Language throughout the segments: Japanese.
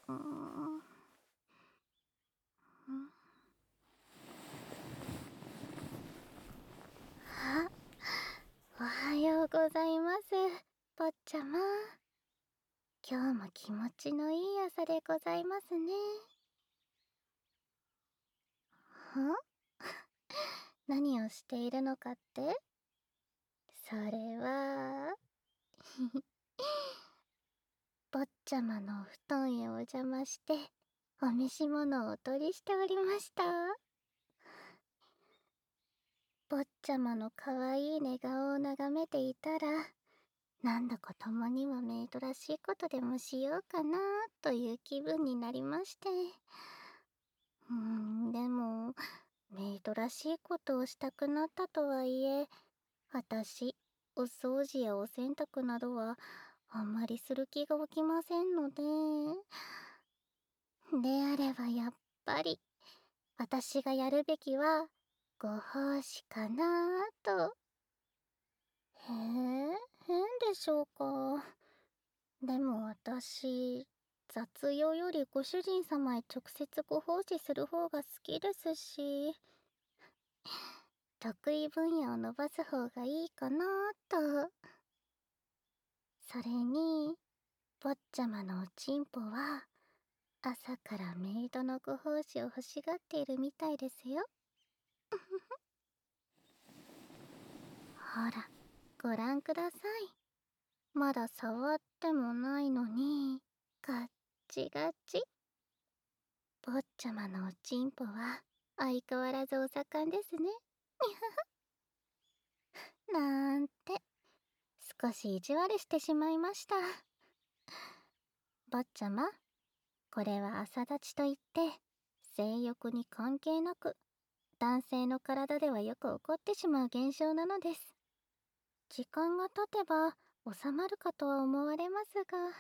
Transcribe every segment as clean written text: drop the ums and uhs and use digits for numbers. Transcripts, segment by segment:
うーん。あ、おはようございます、坊ちゃま。今日も気持ちのいい朝でございますね。は何をしているのかって？それは、坊ちゃまのお布団へお邪魔して、お召し物をお取りしておりました。坊ちゃまのかわいい寝顔を眺めていたら、なんだかたまにはメイドらしいことでもしようかなという気分になりまして。でも、メイドらしいことをしたくなったとはいえ、私、お掃除やお洗濯などはあんまりする気が起きませんので、であればやっぱり、私がやるべきは、ご奉仕かなと。へえ、変でしょうか。でも私、雑用よりご主人様へ直接ご奉仕する方が好きですし、得意分野を伸ばす方がいいかなと。それに、坊ちゃまのおちんぽは、朝からメイドのご奉仕を欲しがっているみたいですよ。ほら、ご覧ください。まだ触ってもないのに、ガッチガチ。坊ちゃまのおちんぽは、相変わらずお盛んですね。なんて、少し意地悪してしまいました。坊ちゃま、これは朝立ちといって、性欲に関係なく、男性の体ではよく起こってしまう現象なのです。時間が経てば収まるかとは思われますが、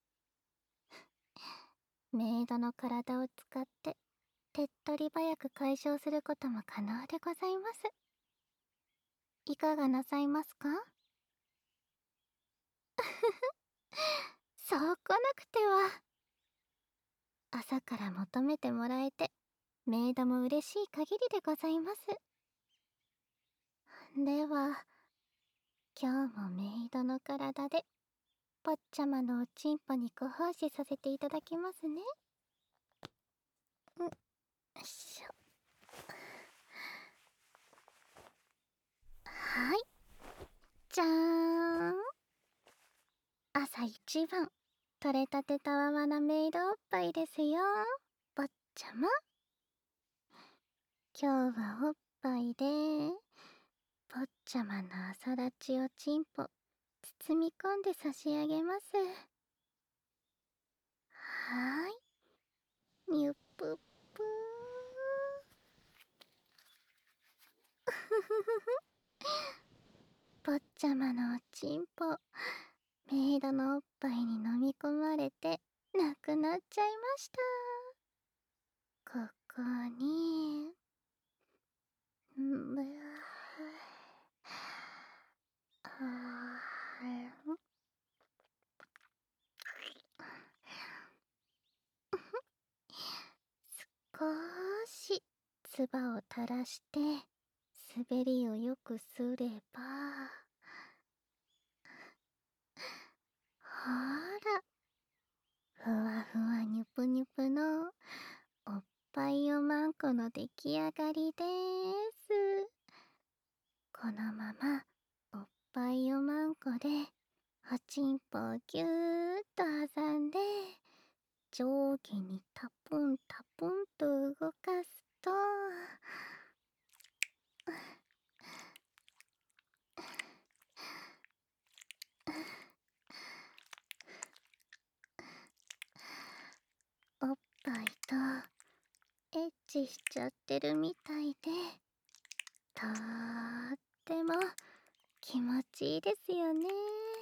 メイドの体を使って手っ取り早く解消することも可能でございます。いかがなさいますか？そう来なくては。朝から求めてもらえて、メイドも嬉しい限りでございます。では、今日もメイドの体で、坊ちゃまのおちんぽにご奉仕させていただきますね。よいしょ。はい。じゃーん。朝一番、取れたてたわわなメイドおっぱいですよ。坊ちゃま。今日はおっぱいで、坊ちゃまの朝立ちおちんぽ、包み込んで差し上げます。はーい。にゅっぷっぷー。ふふふふ。坊ちゃまのおちんぽ、メイドのおっぱいに飲み込まれて、なくなっちゃいました。ここに、ぶあ少し、唾を垂らして、滑りをよくすれば、ほら、ふわふわにゅぷにゅぷの、おっぱいおまんこの出来上がりです。このまま、おっぱいおまんこで、おちんぽをぎゅーっと挟んで、上下にタプンタプンと動かすと、おっぱいとエッチしちゃってるみたいで、とーっても気持ちいいですよね。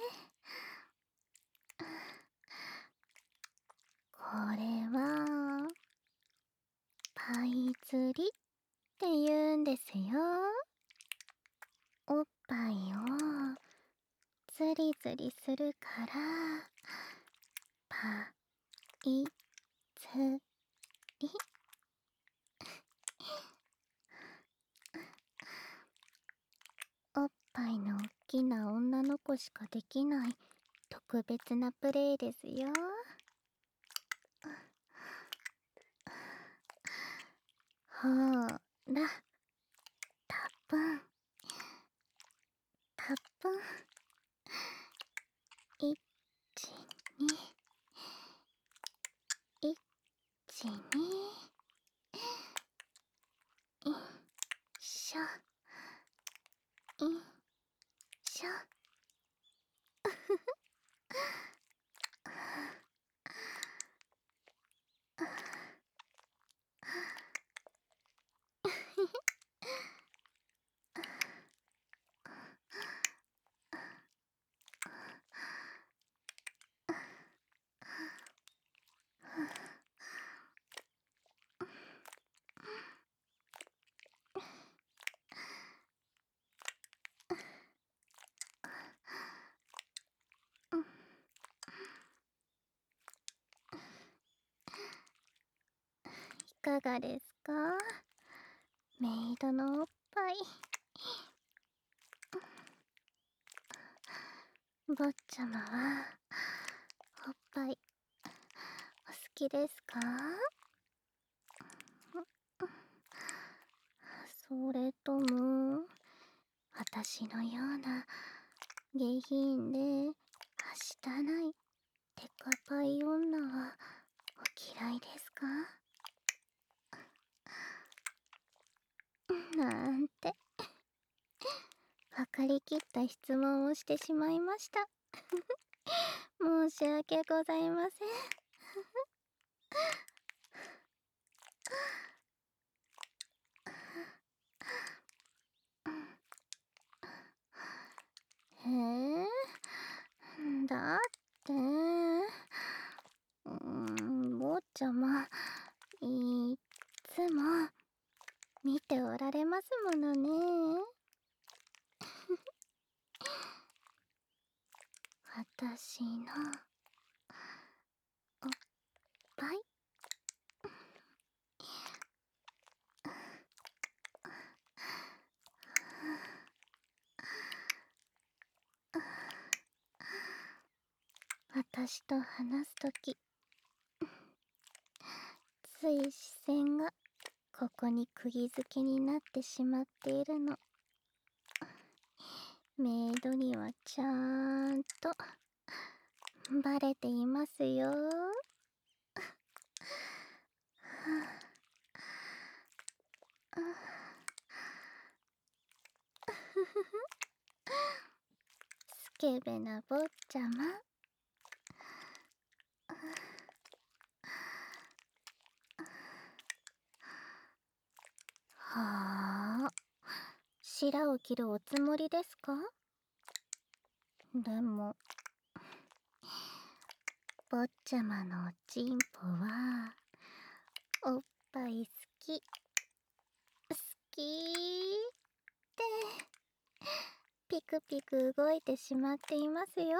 これは、パイ釣りって言うんですよ。おっぱいをズリズリするから、パイり。おっぱいのおっきな女の子しかできない特別なプレイですよ。ほーら、たっぷん、たっぷん。1、2、1、2、いっしょ、いっしょ。いかがですか、メイドのおっぱい。坊ちゃまはおっぱいお好きですか？それとも私のような下品ではしたないテカパイ女はお嫌いですか？なんて分かりきった質問をしてしまいました。申し訳ございません。へえ、だって坊ちゃまいっつも見ておられますものね。私のおっぱい。私と話すとき、つい視線がここに釘付けになってしまっているの。メイドにはちゃんとバレていますよ。スケベな坊ちゃま。はあ、白を切るおつもりですか？でも坊ちゃまのおちんぽはおっぱい好き好きってピクピク動いてしまっていますよ。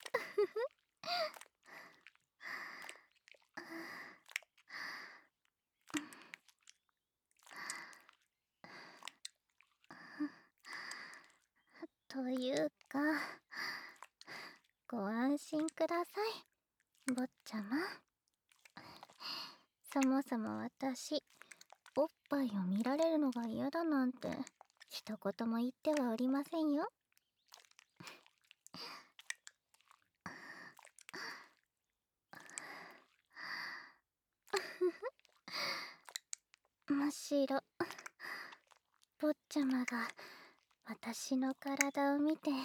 というか、ご安心ください、坊ちゃま。そもそも私、おっぱいを見られるのが嫌だなんて一言も言ってはおりませんよ。むしろ坊ちゃまが私の体を見て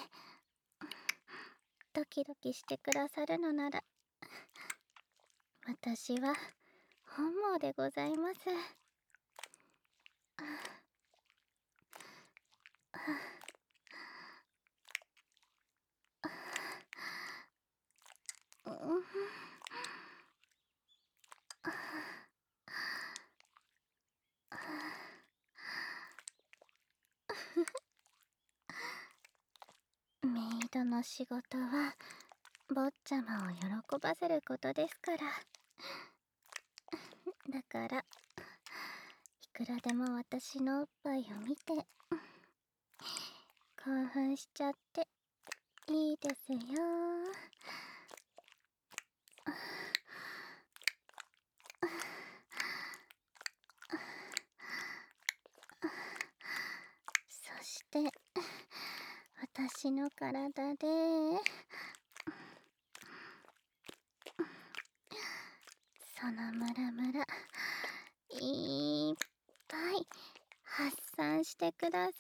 ドキドキしてくださるのなら、私は本望でございます。うん、メイドの仕事は坊ちゃまを喜ばせることですから。 だからいくらでも私のおっぱいを見て興奮しちゃっていいですよ。そして私の体でそのムラムラいっぱい発散してください。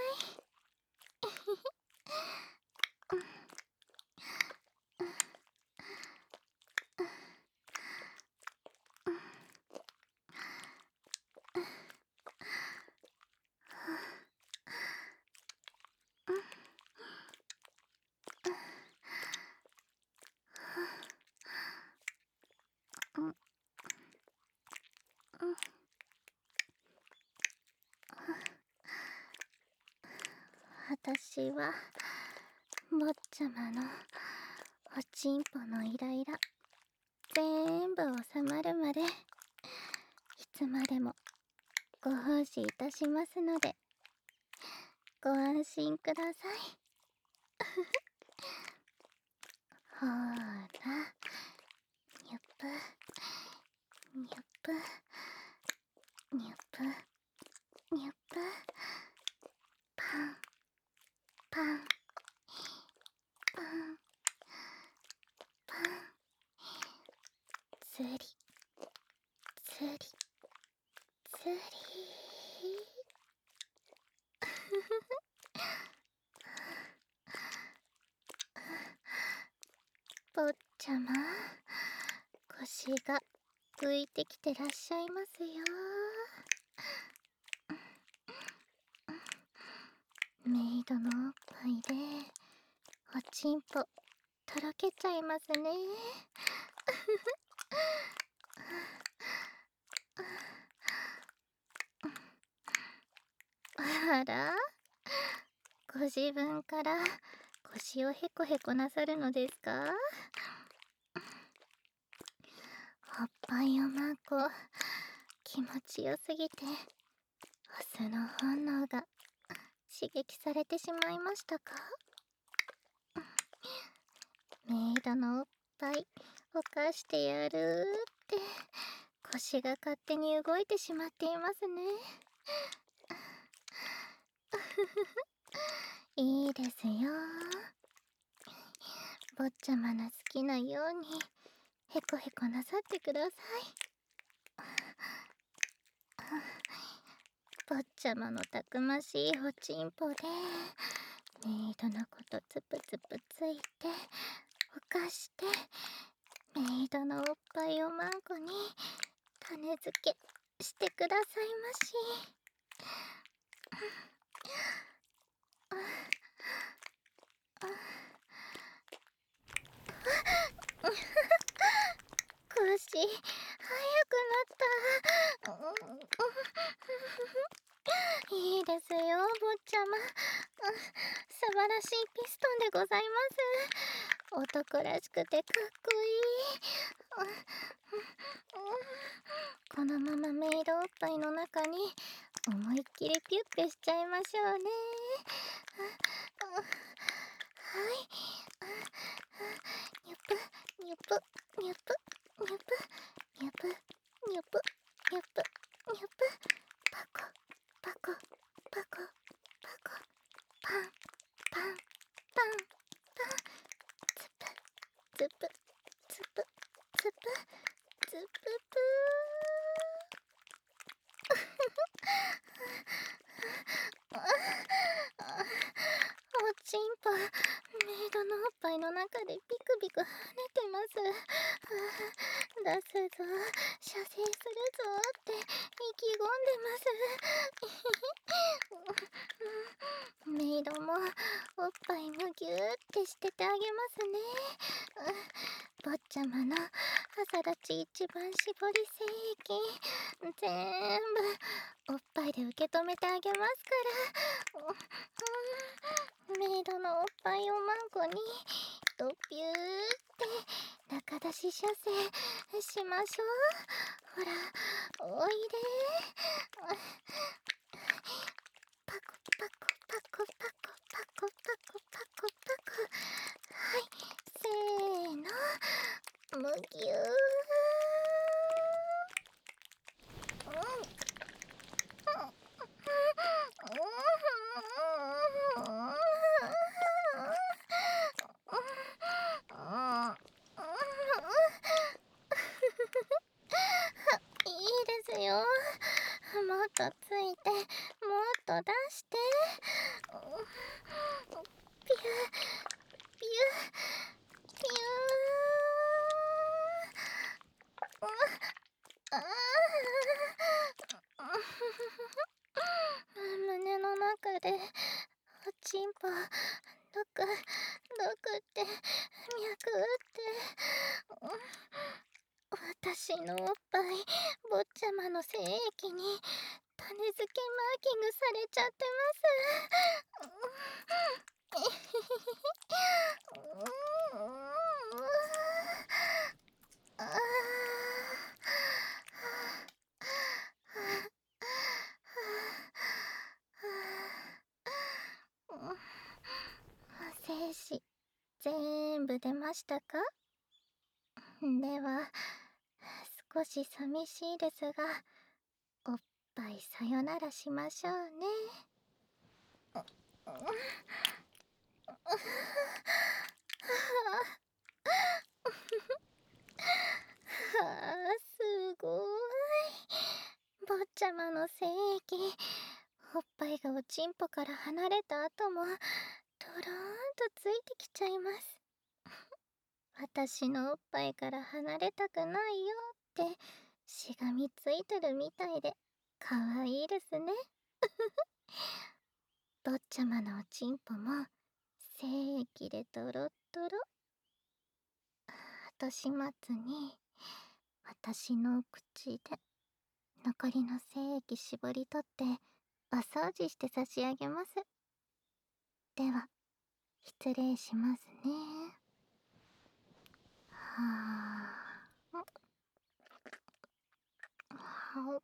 私は坊ちゃまのおちんぽのイライラ全部収まるまでいつまでもご奉仕いたしますのでご安心ください。ほーら、にゅぷにゅぷにゅぷにゅぷ、パンパンパンパン、つりつりつり坊ちゃま、腰が浮いてきてらっしゃいますよ。メイドのおっぱいでおちんぽとろけちゃいますね。あら、ご自分から腰をへこへこなさるのですか？おっぱいをまこ気持ちよすぎてオスの本能が刺激されてしまいましたか？メイドのおっぱいおかしてやるって腰が勝手に動いてしまっていますね。いいですよ。坊ちゃまの好きなようにへこへこなさってください。坊ちゃまのたくましいおちんぽでメイドのことつぷつぷついておかしてメイドのおっぱいをマンコに種付けしてくださいまし。腰速くなった。いいですよ、坊ちゃま。素晴らしいピストンでございます。男らしくてかっこいい。このままメイドおっぱいの中に思いっきりピュッペしちゃいましょうね。はい。にゅぷにゅぷにゅぷにゅぷにゅぷにゅぷにゅぷにゅぷ、パコパコパコパコ、パンパンパンパン、ツプツプツプツプツププおちんぽ、メイドのおっぱいの中でビクビク跳ねてます。出すぞ、射精するぞって意気込んでます。メイドもおっぱいむぎゅーってしててあげますね。坊ちゃまの朝立ち一番絞り精液全部おっぱいで受け止めてあげますから。メイドのおっぱいをマンコにドピューって中出し射精しましょう。ほらおいで。パクパクパクパクパクパクパクパク。はい、せーの。むぎゅー。いいですよ。もっとついて、もっと出して。ピュー、ピュー、ピュー。あ胸の中でおちんぽドクドクって脈打って私のおっぱい坊ちゃまの精液に種付けマーキングされちゃってます。精子全部出ましたか？では少し寂しいですがおっぱいさよならしましょうね。すごい。坊ちゃまの精液おっぱいがおちんぽから離れた後もとろーんとついてきちゃいます。私のおっぱいから離れたくないよってしがみついてるみたいでかわいいですね。坊ちゃまのおちんぽも精液でドロッドロ。後始末に私の口で残りの精液絞り取ってお掃除して差し上げます。では失礼しますね。はあ。は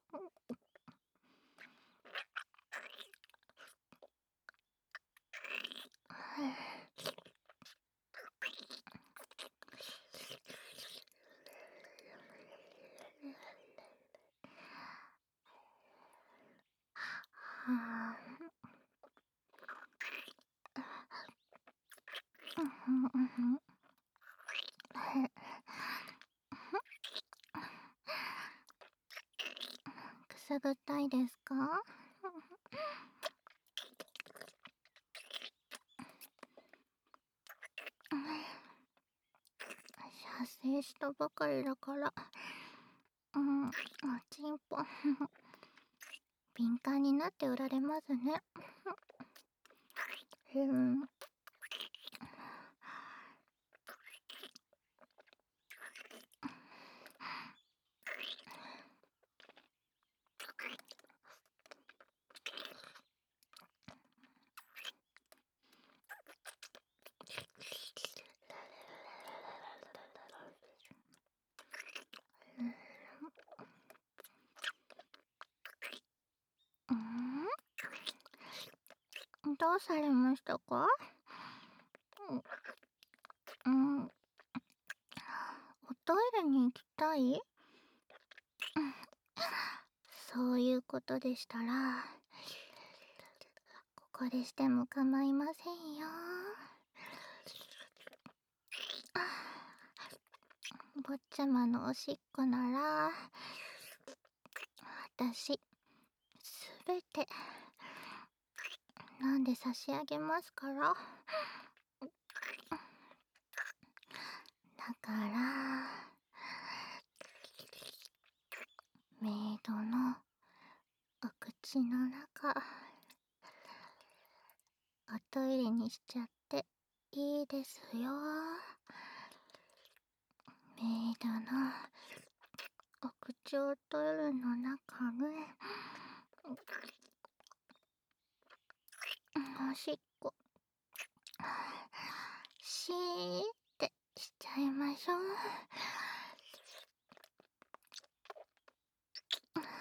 あ。くすぐったいですか？射精したばかりだからおちんぽ敏感になっておられますね。どうされましたか？うん、おトイレに行きたい？そういうことでしたら、ここでしても構いませんよ。坊ちゃまのおしっこなら、私、すべて、飲んで差し上げますから。だから、メイドのお口の中、おトイレにしちゃっていいですよ。メイドのお口おトイレの中で、おしっこ、シーってしちゃいましょう。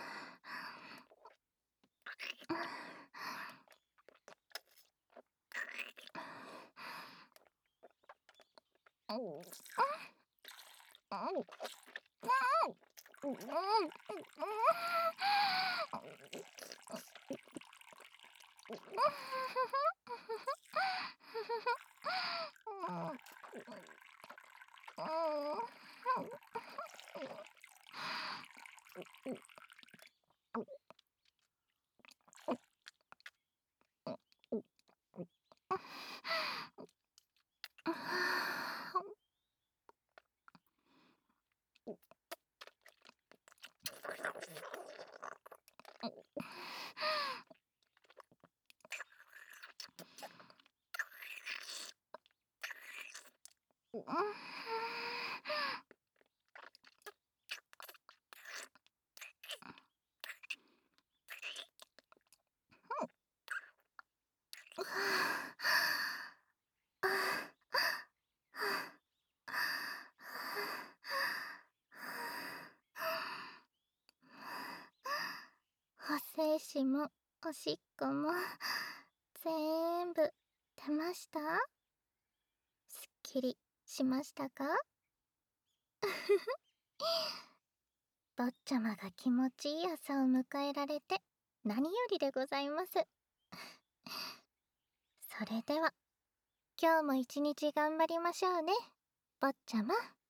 精子もおしっこもぜーんぶ出ました？すっきりしましたか？坊ちゃまが気持ちいい朝を迎えられて何よりでございます。それでは今日も一日頑張りましょうね、坊ちゃま。